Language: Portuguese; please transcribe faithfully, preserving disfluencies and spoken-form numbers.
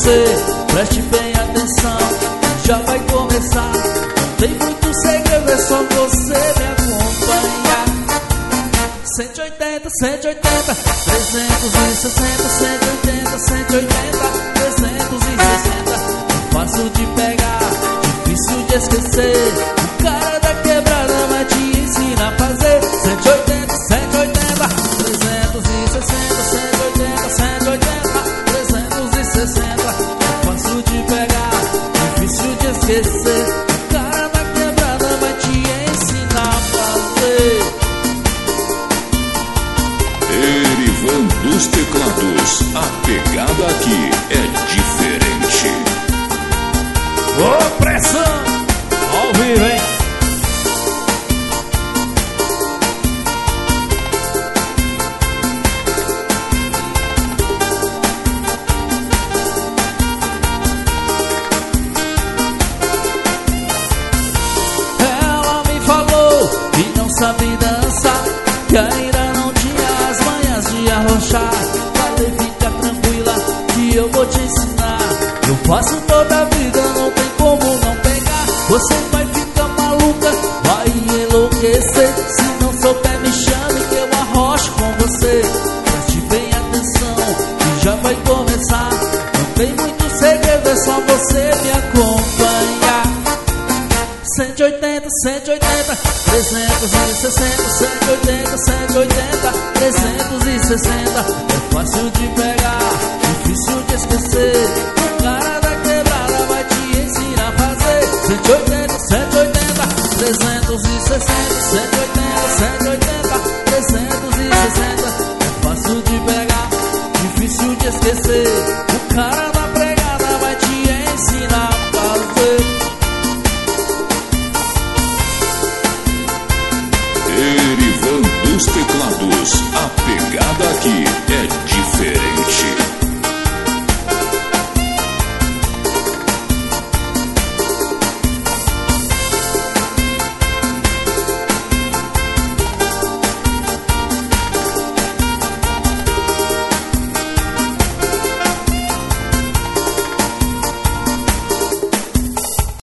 esquecer. Preste bem atenção, já vai começar. Tem muito segredo, é só você me acompanhar. Cento e oitenta, cento e oitenta, trezentos e sessenta, cento e oitenta, cento e oitenta, trezentos e sessenta. Fácil de pegar, difícil de esquecer. O cara da quebrada vai te ensinar a fazer. Cento e oitenta, cento e oitenta, trezentos e sessenta, cento e oitenta, cento e oitenta, trezentos e sessenta. Fácil de pegar, difícil de esquecer. O cara da quebrada vai te ensinar a fazer. Erivan dos teclados, a pegada aqui é diferente. Ô, pressão! Ao vivo, hein? Ela me falou que não sabe dançar, que ainda não tinha as manhas de arrochar. Falei, fica tranquila que eu vou te ensinar. Eu faço toda a vida, não tem como não pegar. Você vai ficar maluca, vai enlouquecer. Se não souber, me chame que eu arrocho com você. Preste bem atenção, que já vai começar. Não tem muito segredo, é só você me acompanhar. Cento e oitenta, cento e oitenta, trezentos e sessenta, cento e oitenta, cento e oitenta, trezentos e sessenta. É fácil de pegar, difícil de esquecer. O cara da quebrada vai te ensinar a fazer. Cento e oitenta, cento e oitenta, trezentos e sessenta, cento e oitenta, cento e oitenta, trezentos e sessenta. É fácil de pegar, difícil de esquecer. O cara da pregada vai te ensinar a fazer. Erivan dos teclados, a pegada aqui é diferente.